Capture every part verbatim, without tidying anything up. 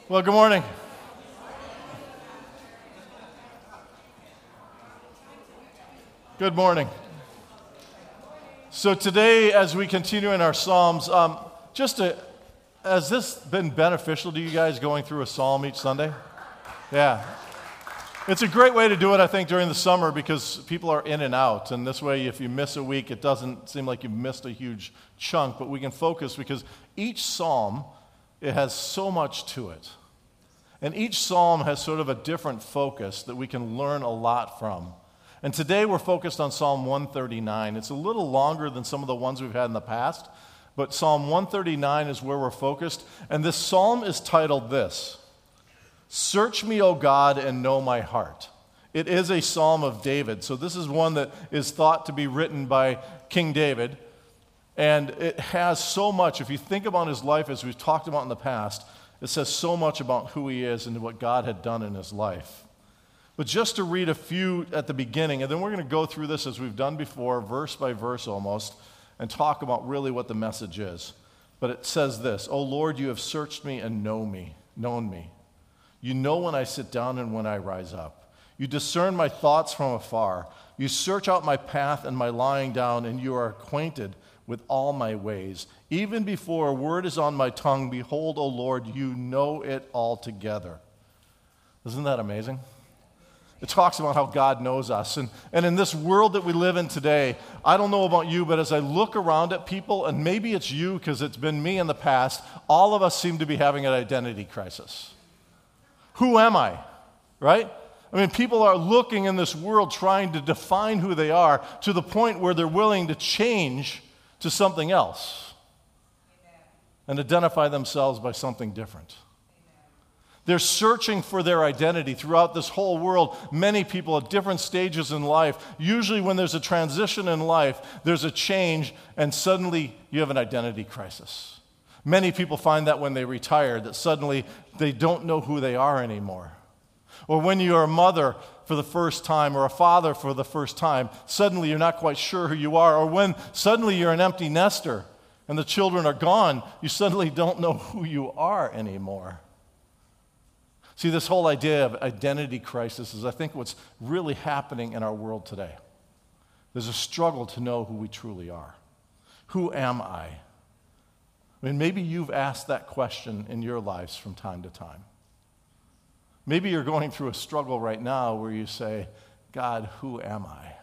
Well, good morning. Good morning. So today, as we continue in our Psalms, um, just to, has this been beneficial to you guys going through a Psalm each Sunday? Yeah. It's a great way to do it, I think, during the summer because people are in and out. And this way, if you miss a week, it doesn't seem like you've missed a huge chunk, but we can focus because each Psalm, it has so much to it. And each psalm has sort of a different focus that we can learn a lot from. And today we're focused on Psalm one thirty-nine. It's a little longer than some of the ones we've had in the past, but Psalm one thirty-nine is where we're focused. And this psalm is titled this, "Search me, O God, and know my heart." It is a psalm of David. So this is one that is thought to be written by King David. And it has so much. If you think about his life as we've talked about in the past, it says so much about who he is and what God had done in his life. But just to read a few at the beginning, and then we're going to go through this as we've done before, verse by verse almost, and talk about really what the message is. But it says this, "O Lord, you have searched me and know me, known me. You know when I sit down and when I rise up. You discern my thoughts from afar. You search out my path and my lying down, and you are acquainted with all my ways. Even before a word is on my tongue, behold, O Lord, you know it altogether." Isn't that amazing? It talks about how God knows us. And, and in this world that we live in today, I don't know about you, but as I look around at people, and maybe it's you because it's been me in the past, all of us seem to be having an identity crisis. Who am I? Right? I mean, people are looking in this world trying to define who they are to the point where they're willing to change to something else. Amen. And identify themselves by something different. Amen. They're searching for their identity throughout this whole world. Many people at different stages in life, usually when there's a transition in life, there's a change, and suddenly you have an identity crisis. Many people find that when they retire, that suddenly they don't know who they are anymore. Or when you're a mother for the first time or a father for the first time, suddenly you're not quite sure who you are. Or when suddenly you're an empty nester and the children are gone, you suddenly don't know who you are anymore. See, this whole idea of identity crisis is, I think, what's really happening in our world today. There's a struggle to know who we truly are. Who am I? I mean, maybe you've asked that question in your lives from time to time. Maybe you're going through a struggle right now where you say, God, who am I? I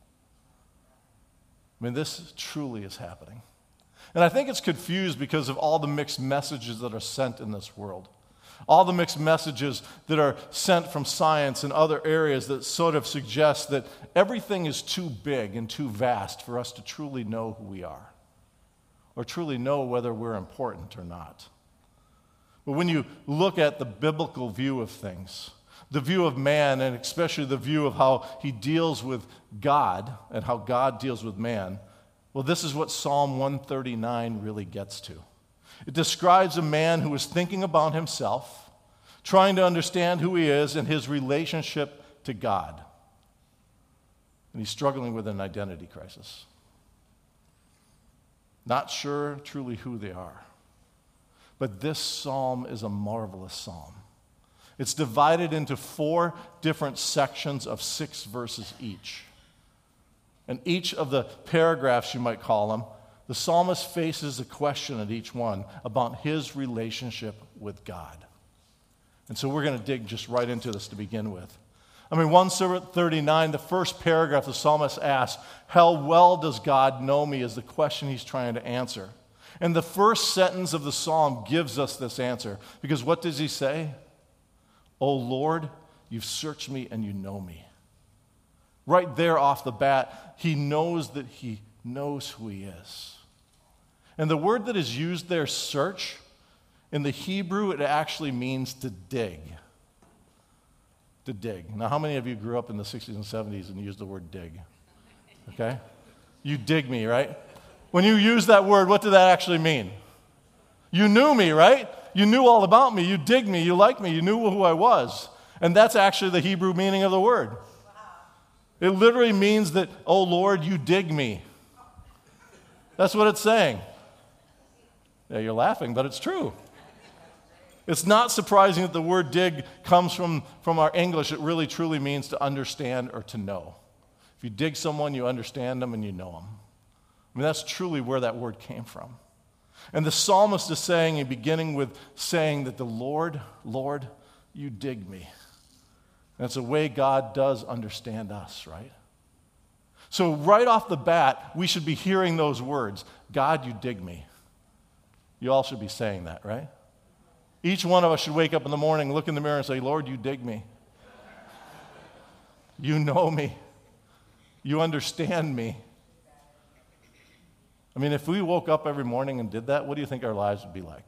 mean, this truly is happening. And I think it's confused because of all the mixed messages that are sent in this world. All the mixed messages that are sent from science and other areas that sort of suggest that everything is too big and too vast for us to truly know who we are or truly know whether we're important or not. But when you look at the biblical view of things, the view of man, and especially the view of how he deals with God and how God deals with man, well, this is what Psalm one thirty-nine really gets to. It describes a man who is thinking about himself, trying to understand who he is and his relationship to God. And he's struggling with an identity crisis. Not sure truly who they are. But this psalm is a marvelous psalm. It's divided into four different sections of six verses each. And each of the paragraphs, you might call them, the psalmist faces a question at each one about his relationship with God. And so we're going to dig just right into this to begin with. I mean, one thirty-nine, the first paragraph, the psalmist asks, how well does God know me, is the question he's trying to answer. And the first sentence of the psalm gives us this answer. Because what does he say? "O Lord, you've searched me and you know me." Right there off the bat, he knows that he knows who he is. And the word that is used there, search, in the Hebrew, it actually means to dig. To dig. Now, how many of you grew up in the sixties and seventies and used the word dig? Okay? You dig me, right? When you use that word, what did that actually mean? You knew me, right? You knew all about me. You dig me. You liked me. You knew who I was. And that's actually the Hebrew meaning of the word. Wow. It literally means that, oh Lord, you dig me. That's what it's saying. Yeah, you're laughing, but it's true. It's not surprising that the word dig comes from, from our English. It really truly means to understand or to know. If you dig someone, you understand them and you know them. I mean, that's truly where that word came from. And the psalmist is saying, and beginning with saying that the Lord, Lord, you dig me. And it's a way God does understand us, right? So right off the bat, we should be hearing those words, God, you dig me. You all should be saying that, right? Each one of us should wake up in the morning, look in the mirror and say, Lord, you dig me. You know me. You understand me. I mean, if we woke up every morning and did that, what do you think our lives would be like?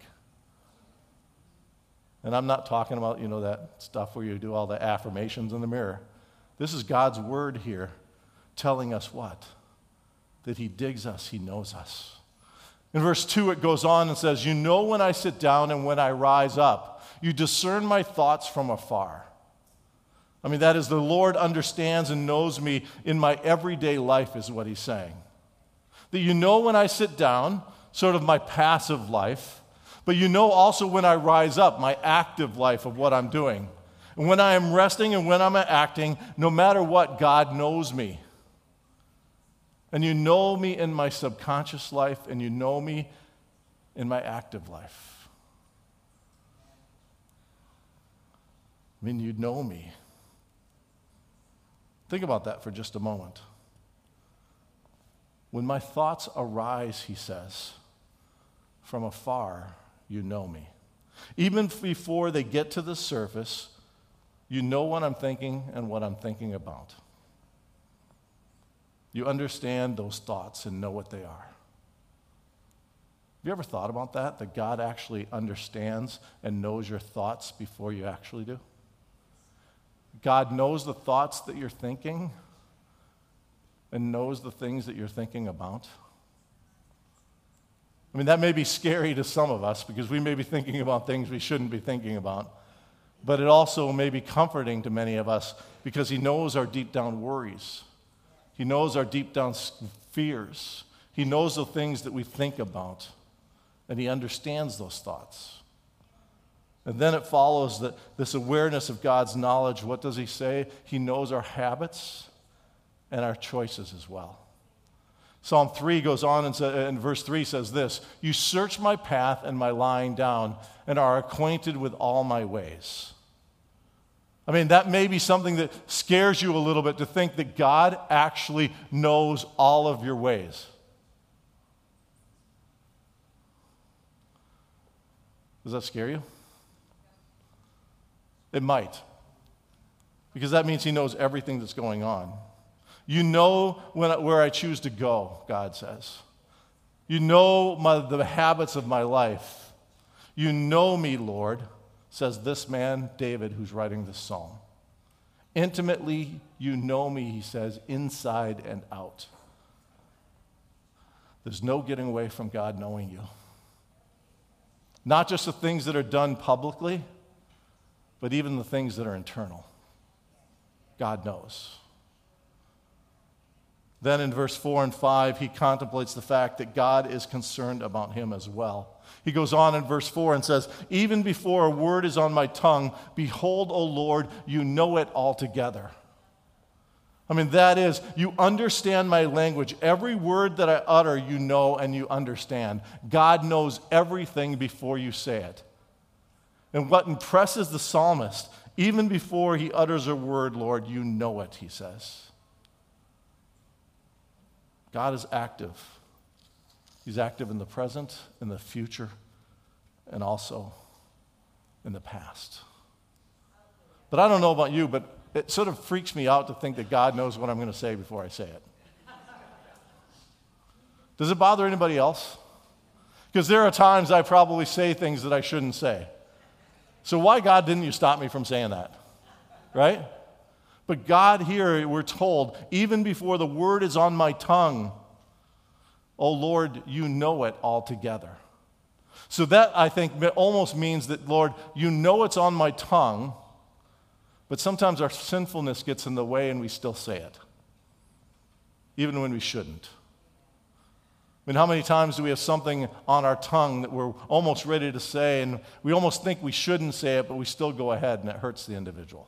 And I'm not talking about, you know, that stuff where you do all the affirmations in the mirror. This is God's word here telling us what? That he digs us, he knows us. In verse two, it goes on and says, you know when I sit down and when I rise up. You discern my thoughts from afar. I mean, that is, the Lord understands and knows me in my everyday life is what he's saying. That you know when I sit down, sort of my passive life, but you know also when I rise up, my active life of what I'm doing. And when I am resting and when I'm acting, no matter what, God knows me. And you know me in my subconscious life, and you know me in my active life. I mean, you know me. Think about that for just a moment. When my thoughts arise, he says, from afar, you know me. Even before they get to the surface, you know what I'm thinking and what I'm thinking about. You understand those thoughts and know what they are. Have you ever thought about that? That God actually understands and knows your thoughts before you actually do? God knows the thoughts that you're thinking and knows the things that you're thinking about. I mean, that may be scary to some of us because we may be thinking about things we shouldn't be thinking about. But it also may be comforting to many of us because he knows our deep down worries. He knows our deep down fears. He knows the things that we think about. And he understands those thoughts. And then it follows that this awareness of God's knowledge. What does he say? He knows our habits and our choices as well. Psalm three goes on and, say, and verse three says this, you search my path and my lying down and are acquainted with all my ways. I mean, that may be something that scares you a little bit to think that God actually knows all of your ways. Does that scare you? It might. Because that means he knows everything that's going on. You know when, where I choose to go, God says. You know my, the habits of my life. You know me, Lord, says this man, David, who's writing this psalm. Intimately, you know me, he says, inside and out. There's no getting away from God knowing you. Not just the things that are done publicly, but even the things that are internal. God knows. Then in verse four and five, he contemplates the fact that God is concerned about him as well. He goes on in verse four and says, even before a word is on my tongue, behold, O Lord, you know it altogether. I mean, that is, you understand my language. Every word that I utter, you know and you understand. God knows everything before you say it. And what impresses the psalmist, even before he utters a word, Lord, you know it, he says. God is active. He's active in the present, in the future, and also in the past. But I don't know about you, but it sort of freaks me out to think that God knows what I'm going to say before I say it. Does it bother anybody else? Because there are times I probably say things that I shouldn't say. So why, God, didn't you stop me from saying that? Right? But God here, we're told, even before the word is on my tongue, oh Lord, you know it altogether. So that, I think, almost means that, Lord, you know it's on my tongue, but sometimes our sinfulness gets in the way and we still say it, even when we shouldn't. I mean, how many times do we have something on our tongue that we're almost ready to say, and we almost think we shouldn't say it, but we still go ahead, and it hurts the individual?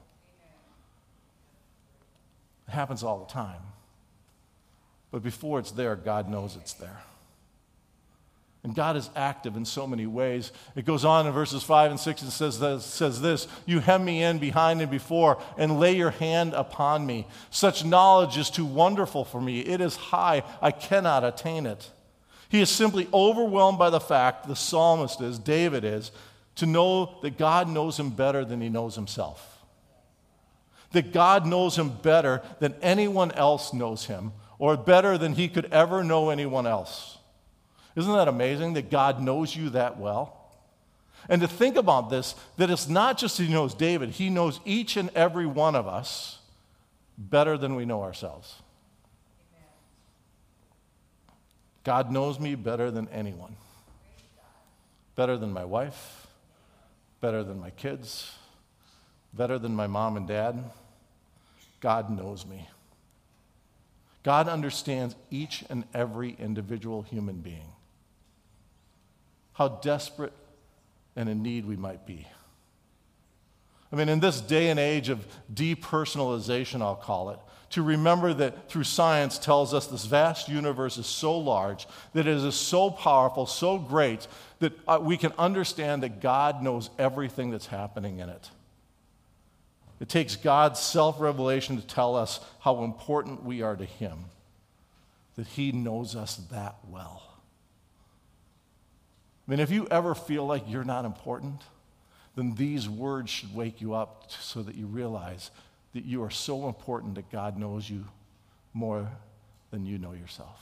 It happens all the time. But before it's there, God knows it's there. And God is active in so many ways. It goes on in verses five and six and says this, says this, "You hem me in behind and before, and lay your hand upon me. Such knowledge is too wonderful for me. It is high, I cannot attain it." He is simply overwhelmed by the fact, the psalmist is, David is, to know that God knows him better than he knows himself. That God knows him better than anyone else knows him, or better than he could ever know anyone else. Isn't that amazing that God knows you that well? And to think about this, that it's not just that he knows David, he knows each and every one of us better than we know ourselves. God knows me better than anyone. Better than my wife, better than my kids, better than my mom and dad. God knows me. God understands each and every individual human being. How desperate and in need we might be. I mean, in this day and age of depersonalization, I'll call it, to remember that through science tells us this vast universe is so large, that it is so powerful, so great, that uh, we can understand that God knows everything that's happening in it. It takes God's self-revelation to tell us how important we are to him, that he knows us that well. I mean, if you ever feel like you're not important, then these words should wake you up so that you realize that you are so important that God knows you more than you know yourself.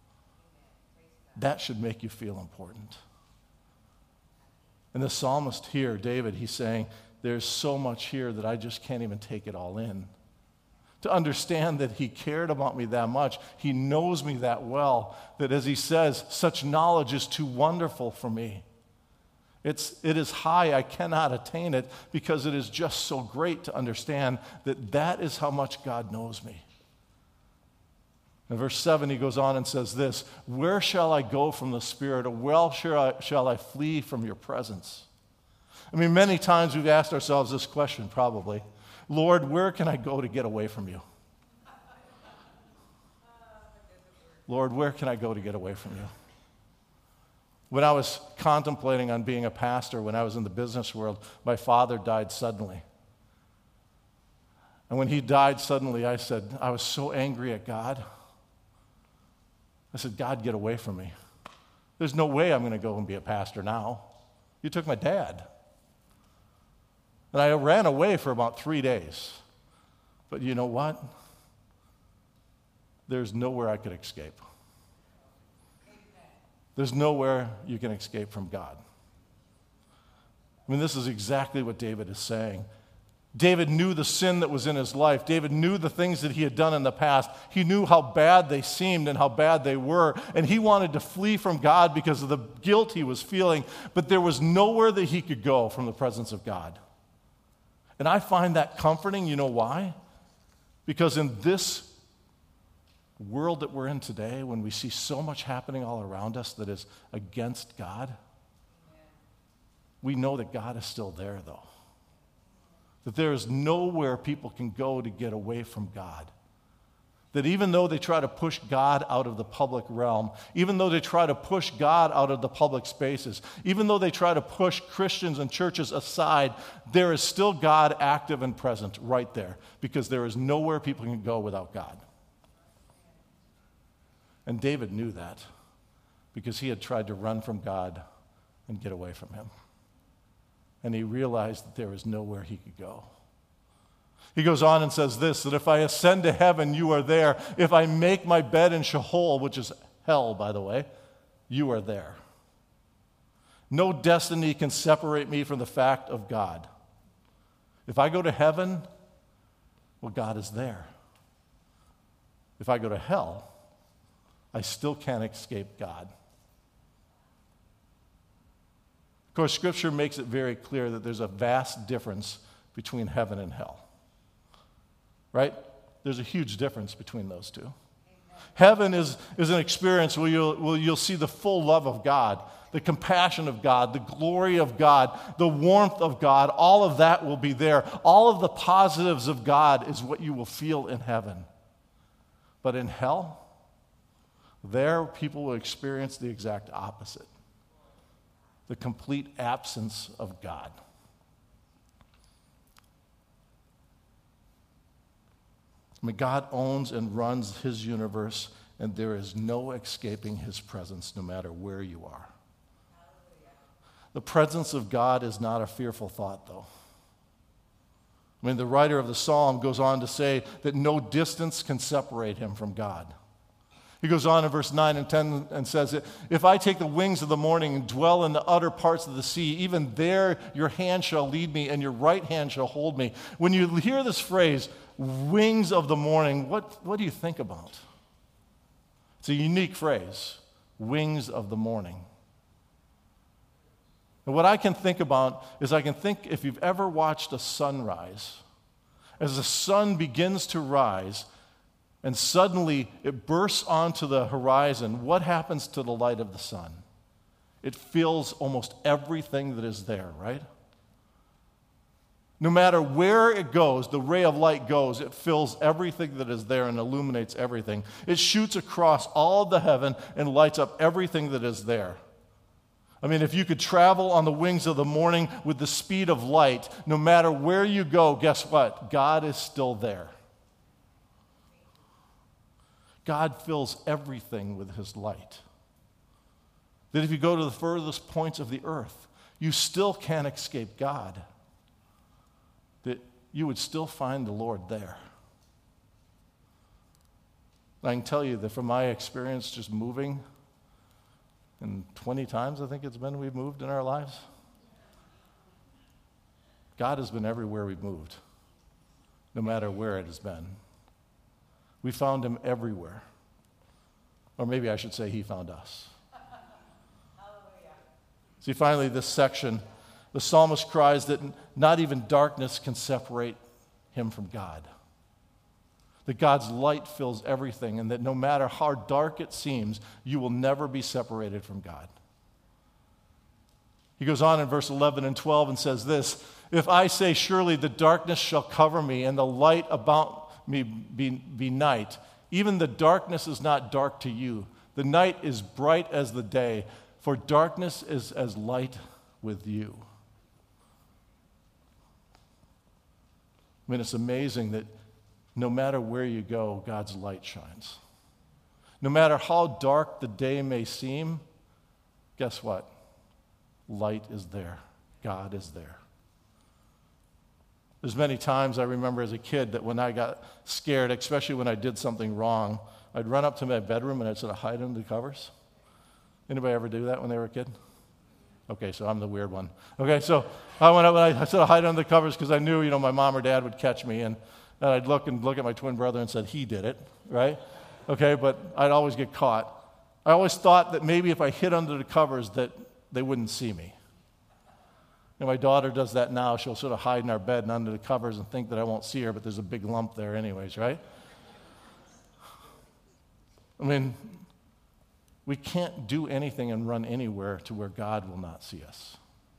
That should make you feel important. And the psalmist here, David, he's saying, there's so much here that I just can't even take it all in. To understand that he cared about me that much, he knows me that well, that as he says, such knowledge is too wonderful for me. It's, it is high, I cannot attain it, because it is just so great to understand that that is how much God knows me. In verse seven, he goes on and says this, "Where shall I go from the Spirit, or where shall I, shall I flee from your presence?" I mean, many times we've asked ourselves this question, probably. Lord, where can I go to get away from you? Lord, where can I go to get away from you? When I was contemplating on being a pastor, when I was in the business world, my father died suddenly. And when he died suddenly, I said, I was so angry at God. I said, God, get away from me. There's no way I'm going to go and be a pastor now. You took my dad. And I ran away for about three days. But you know what? There's nowhere I could escape. There's nowhere you can escape from God. I mean, this is exactly what David is saying. David knew the sin that was in his life. David knew the things that he had done in the past. He knew how bad they seemed and how bad they were. And he wanted to flee from God because of the guilt he was feeling. But there was nowhere that he could go from the presence of God. And I find that comforting. You know why? Because in this world that we're in today, when we see so much happening all around us that is against God, we know that God is still there, though. That there is nowhere people can go to get away from God. That even though they try to push God out of the public realm, even though they try to push God out of the public spaces, even though they try to push Christians and churches aside, there is still God active and present right there, because there is nowhere people can go without God. And David knew that because he had tried to run from God and get away from him. And he realized that there was nowhere he could go. He goes on and says this, that if I ascend to heaven, you are there. If I make my bed in Sheol, which is hell, by the way, you are there. No destiny can separate me from the fact of God. If I go to heaven, well, God is there. If I go to hell, I still can't escape God. Of course, Scripture makes it very clear that there's a vast difference between heaven and hell. Right? There's a huge difference between those two. Heaven is, is an experience where you'll, where you'll see the full love of God, the compassion of God, the glory of God, the warmth of God. All of that will be there. All of the positives of God is what you will feel in heaven. But in hell, there people will experience the exact opposite. The complete absence of God. I mean, God owns and runs his universe, and there is no escaping his presence no matter where you are. The presence of God is not a fearful thought, though. I mean, the writer of the psalm goes on to say that no distance can separate him from God. He goes on in verse nine and ten and says, if I take the wings of the morning and dwell in the utter parts of the sea, even there your hand shall lead me and your right hand shall hold me. When you hear this phrase, wings of the morning, what, what do you think about? It's a unique phrase, wings of the morning. And what I can think about is I can think if you've ever watched a sunrise, as the sun begins to rise and suddenly it bursts onto the horizon, what happens to the light of the sun? It fills almost everything that is there, right? No matter where it goes, the ray of light goes, it fills everything that is there and illuminates everything. It shoots across all of the heaven and lights up everything that is there. I mean, if you could travel on the wings of the morning with the speed of light, no matter where you go, guess what? God is still there. God fills everything with his light. That if you go to the furthest points of the earth, you still can't escape God. That you would still find the Lord there. I can tell you that from my experience just moving, and twenty times I think it's been we've moved in our lives, God has been everywhere we've moved, no matter where it has been. We found him everywhere. Or maybe I should say he found us. See, finally, this section, the psalmist cries that not even darkness can separate him from God. That God's light fills everything, and that no matter how dark it seems, you will never be separated from God. He goes on in verse eleven and twelve and says this, if I say, surely the darkness shall cover me, and the light about me be, be night, even the darkness is not dark to you. The night is bright as the day, for darkness is as light with you. I mean, it's amazing that no matter where you go, God's light shines. No matter how dark the day may seem, guess what? Light is there. God is there. There's many times I remember as a kid that when I got scared, especially when I did something wrong, I'd run up to my bedroom and I'd sort of hide under the covers. Anybody ever do that when they were a kid? Okay, so I'm the weird one. Okay, so I went up and I sort of hide under the covers because I knew, you know, my mom or dad would catch me, and, and I'd look and look at my twin brother and said, he did it, right? Okay, but I'd always get caught. I always thought that maybe if I hid under the covers that they wouldn't see me. And my daughter does that now. She'll sort of hide in our bed and under the covers and think that I won't see her, but there's a big lump there anyways, right? I mean, we can't do anything and run anywhere to where God will not see us.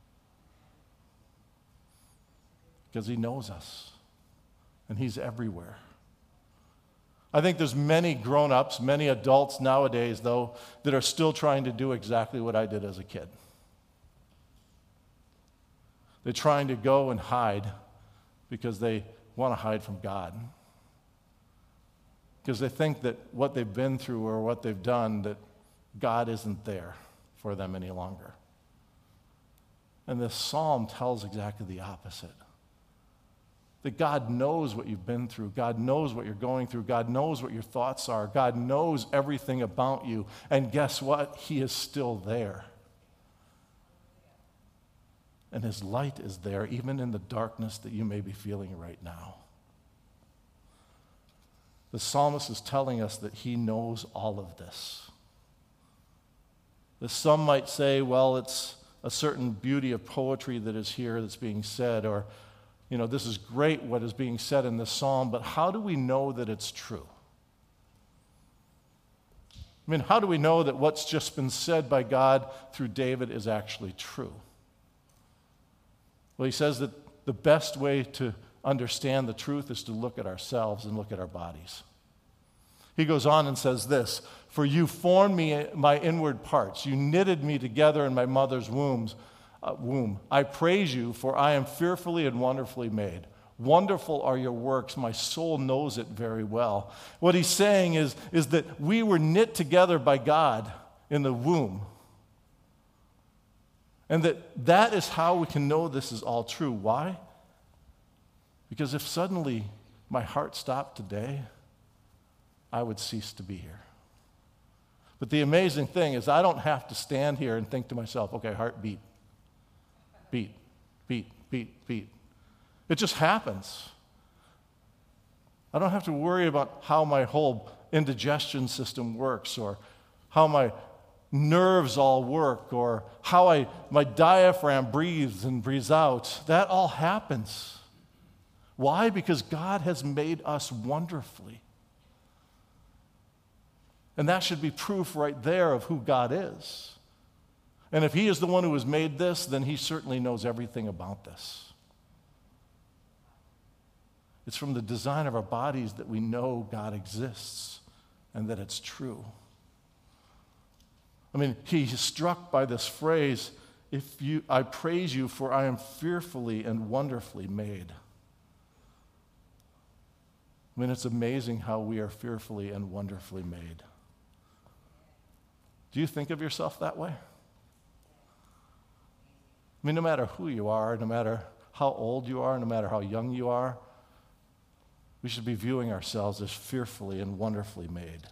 Because he knows us, and he's everywhere. I think there's many grown-ups, many adults nowadays, though, that are still trying to do exactly what I did as a kid. They're trying to go and hide because they want to hide from God. Because they think that what they've been through or what they've done, that God isn't there for them any longer. And this psalm tells exactly the opposite. That God knows what you've been through. God knows what you're going through. God knows what your thoughts are. God knows everything about you. And guess what? He is still there. And his light is there even in the darkness that you may be feeling right now. The psalmist is telling us that he knows all of this. That some might say, well, it's a certain beauty of poetry that is here that's being said, or, you know, this is great what is being said in this psalm, but how do we know that it's true? I mean, how do we know that what's just been said by God through David is actually true? Well, he says that the best way to understand the truth is to look at ourselves and look at our bodies. He goes on and says this, "For you formed me, my inward parts. You knitted me together in my mother's wombs, uh, womb. I praise you, for I am fearfully and wonderfully made. Wonderful are your works. My soul knows it very well." What he's saying is, is that we were knit together by God in the womb. And that that is how we can know this is all true. Why? Because if suddenly my heart stopped today, I would cease to be here. But the amazing thing is I don't have to stand here and think to myself, okay, heart beat, beat, beat, beat, beat. It just happens. I don't have to worry about how my whole indigestion system works or how my nerves all work or how I, my diaphragm breathes and breathes out. That all happens. Why? Because God has made us wonderfully. And that should be proof right there of who God is. And if he is the one who has made this, then he certainly knows everything about this. It's from the design of our bodies that we know God exists and that it's true. I mean, he's struck by this phrase, "If you, I praise you, for I am fearfully and wonderfully made." I mean, it's amazing how we are fearfully and wonderfully made. Do you think of yourself that way? I mean, no matter who you are, no matter how old you are, no matter how young you are, we should be viewing ourselves as fearfully and wonderfully made.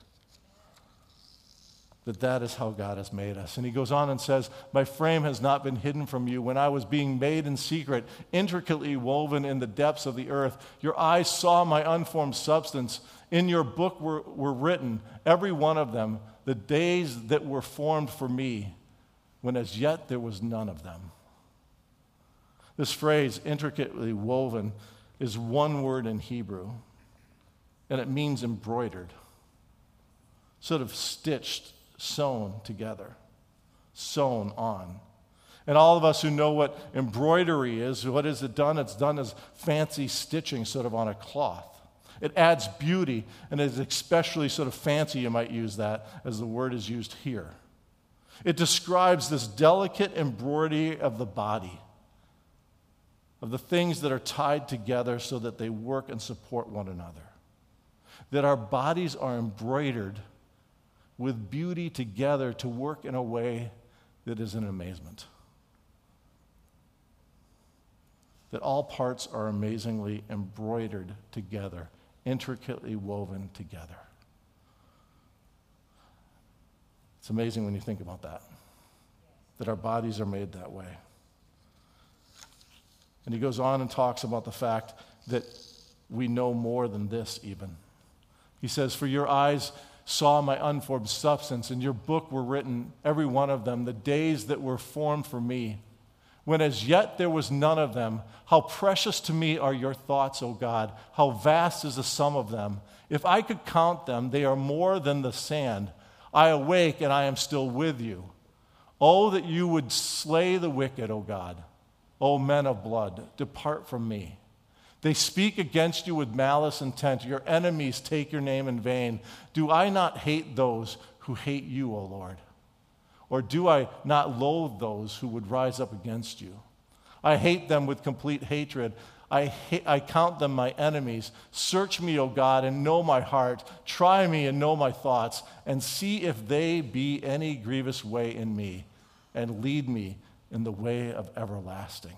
That that is how God has made us. And he goes on and says, "My frame has not been hidden from you. When I was being made in secret, intricately woven in the depths of the earth, your eyes saw my unformed substance. In your book were, were written, every one of them, the days that were formed for me, when as yet there was none of them." This phrase, intricately woven, is one word in Hebrew, and it means embroidered, sort of stitched, sewn together, sewn on. And all of us who know what embroidery is, what is it done? It's done as fancy stitching sort of on a cloth. It adds beauty, and is especially sort of fancy, you might use that, as the word is used here. It describes this delicate embroidery of the body, of the things that are tied together so that they work and support one another. That our bodies are embroidered with beauty together to work in a way that is an amazement. That all parts are amazingly embroidered together, intricately woven together. It's amazing when you think about that, that our bodies are made that way. And he goes on and talks about the fact that we know more than this even. He says, "For your eyes saw my unformed substance, and your book were written, every one of them, the days that were formed for me, when as yet there was none of them. How precious to me are your thoughts, O God. How vast is the sum of them. If I could count them, they are more than the sand. I awake, and I am still with you. Oh, that you would slay the wicked, O God. O men of blood, depart from me. They speak against you with malice intent. Your enemies take your name in vain. Do I not hate those who hate you, O Lord? Or do I not loathe those who would rise up against you? I hate them with complete hatred. I, ha- I count them my enemies. Search me, O God, and know my heart. Try me and know my thoughts, and see if they be any grievous way in me, and lead me in the way of everlasting."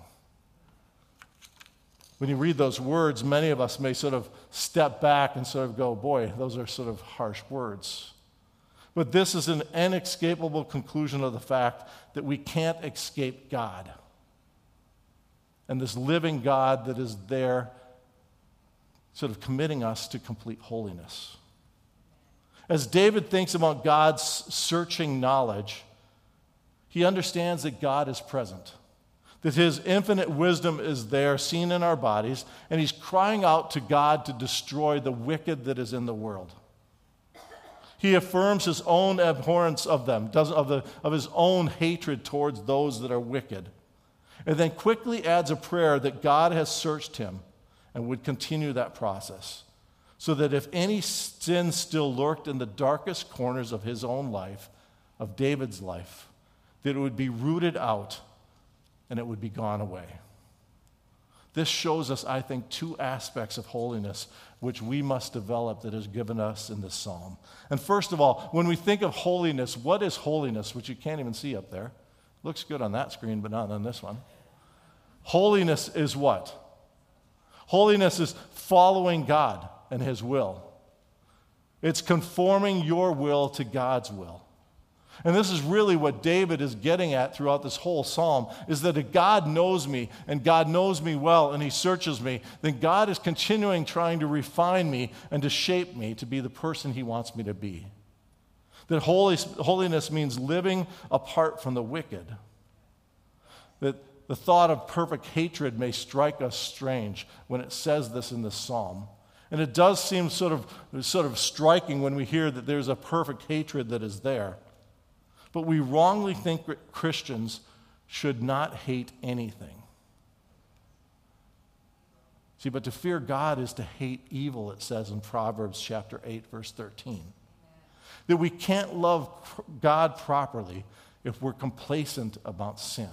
When you read those words, many of us may sort of step back and sort of go, boy, those are sort of harsh words. But this is an inescapable conclusion of the fact that we can't escape God. And this living God that is there sort of committing us to complete holiness. As David thinks about God's searching knowledge, he understands that God is present, that his infinite wisdom is there, seen in our bodies, and he's crying out to God to destroy the wicked that is in the world. He affirms his own abhorrence of them, doesn't, of, the, of his own hatred towards those that are wicked. And then quickly adds a prayer that God has searched him and would continue that process, so that if any sin still lurked in the darkest corners of his own life, of David's life, that it would be rooted out and it would be gone away. This shows us, I think, two aspects of holiness which we must develop that is given us in this psalm. And first of all, when we think of holiness, what is holiness, which you can't even see up there? Looks good on that screen, but not on this one. Holiness is what? Holiness is following God and his will. It's conforming your will to God's will. And this is really what David is getting at throughout this whole psalm, is that if God knows me, and God knows me well, and he searches me, then God is continuing trying to refine me and to shape me to be the person he wants me to be. That holy, holiness means living apart from the wicked. That the thought of perfect hatred may strike us strange when it says this in this psalm. And it does seem sort of, sort of striking when we hear that there's a perfect hatred that is there. But we wrongly think Christians should not hate anything. See, but to fear God is to hate evil, it says in Proverbs chapter eight, verse thirteen. That we can't love God properly if we're complacent about sin.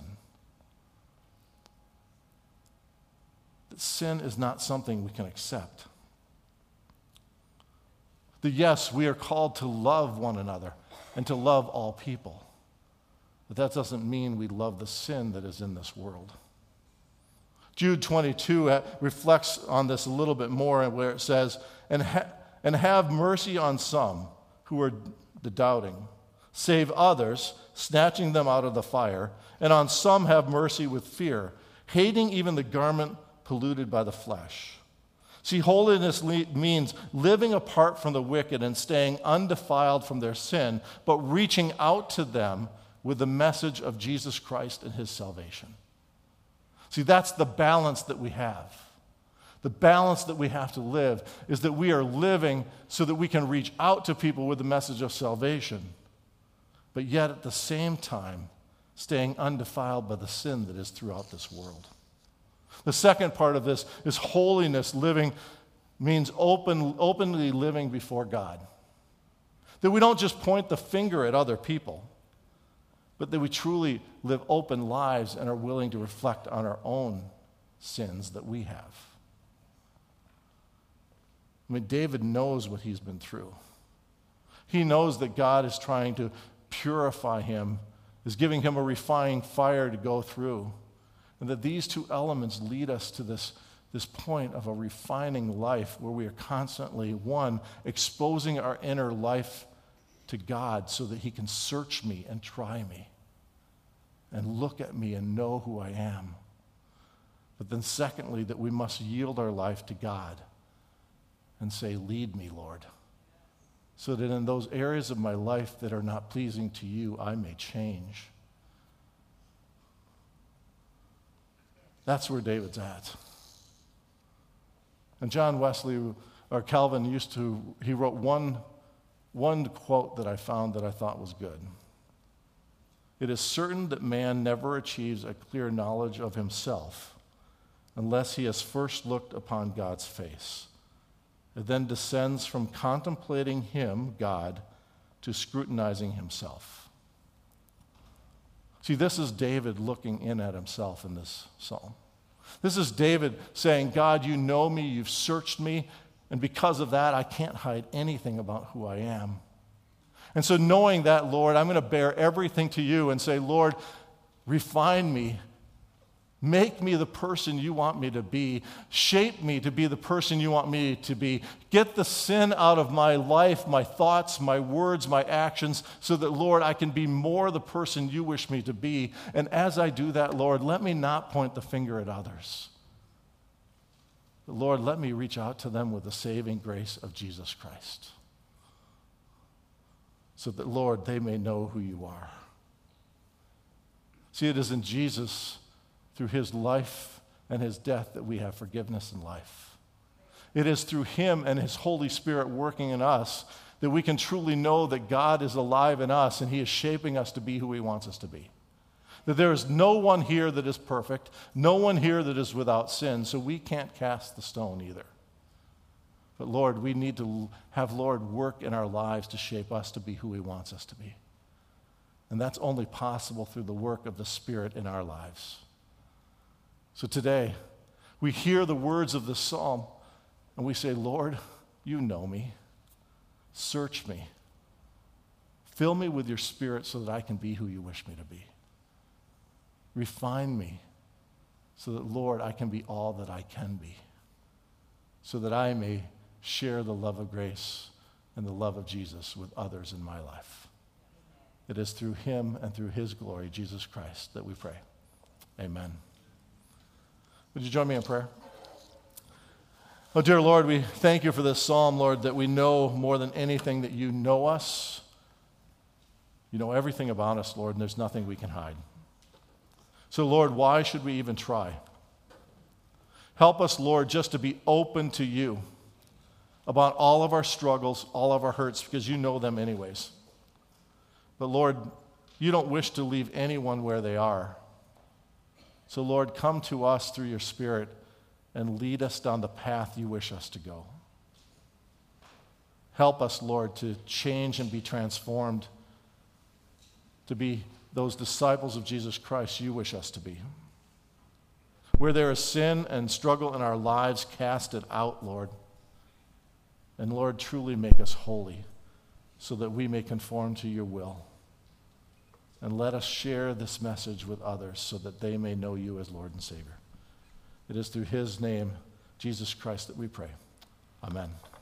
That sin is not something we can accept. That yes, we are called to love one another and to love all people. But that doesn't mean we love the sin that is in this world. Jude twenty-two reflects on this a little bit more, where it says, and, ha- and have mercy on some who are the doubting. Save others, snatching them out of the fire, and on some have mercy with fear, hating even the garment polluted by the flesh. See, holiness le- means living apart from the wicked and staying undefiled from their sin, but reaching out to them with the message of Jesus Christ and his salvation. See, that's the balance that we have. The balance that we have to live is that we are living so that we can reach out to people with the message of salvation, but yet at the same time staying undefiled by the sin that is throughout this world. The second part of this is holiness living means open, openly living before God. That we don't just point the finger at other people, but that we truly live open lives and are willing to reflect on our own sins that we have. I mean, David knows what he's been through. He knows that God is trying to purify him, is giving him a refining fire to go through. And that these two elements lead us to this, this point of a refining life where we are constantly, one, exposing our inner life to God so that he can search me and try me and look at me and know who I am. But then secondly, that we must yield our life to God and say, lead me, Lord, so that in those areas of my life that are not pleasing to you, I may change. That's where David's at. And John Wesley, or Calvin, used to, he wrote one, one quote that I found that I thought was good. It is certain that man never achieves a clear knowledge of himself unless he has first looked upon God's face. It then descends from contemplating him, God, to scrutinizing himself. See, this is David looking in at himself in this psalm. This is David saying, God, you know me, you've searched me, and because of that, I can't hide anything about who I am. And so knowing that, Lord, I'm going to bear everything to you and say, Lord, refine me. Make me the person you want me to be. Shape me to be the person you want me to be. Get the sin out of my life, my thoughts, my words, my actions, so that, Lord, I can be more the person you wish me to be. And as I do that, Lord, let me not point the finger at others. But Lord, let me reach out to them with the saving grace of Jesus Christ. So that, Lord, they may know who you are. See, it is in Jesus, through his life and his death, that we have forgiveness in life. It is through him and his Holy Spirit working in us that we can truly know that God is alive in us and he is shaping us to be who he wants us to be. That there is no one here that is perfect, no one here that is without sin, so we can't cast the stone either. But Lord, we need to have Lord work in our lives to shape us to be who he wants us to be. And that's only possible through the work of the Spirit in our lives. So today, we hear the words of the psalm and we say, Lord, you know me. Search me. Fill me with your Spirit so that I can be who you wish me to be. Refine me so that, Lord, I can be all that I can be, so that I may share the love of grace and the love of Jesus with others in my life. It is through him and through his glory, Jesus Christ, that we pray. Amen. Would you join me in prayer? Oh, dear Lord, we thank you for this psalm, Lord, that we know more than anything that you know us. You know everything about us, Lord, and there's nothing we can hide. So, Lord, why should we even try? Help us, Lord, just to be open to you about all of our struggles, all of our hurts, because you know them anyways. But, Lord, you don't wish to leave anyone where they are. So, Lord, come to us through your Spirit and lead us down the path you wish us to go. Help us, Lord, to change and be transformed, to be those disciples of Jesus Christ you wish us to be. Where there is sin and struggle in our lives, cast it out, Lord. And, Lord, truly make us holy so that we may conform to your will. And let us share this message with others so that they may know you as Lord and Savior. It is through his name, Jesus Christ, that we pray. Amen.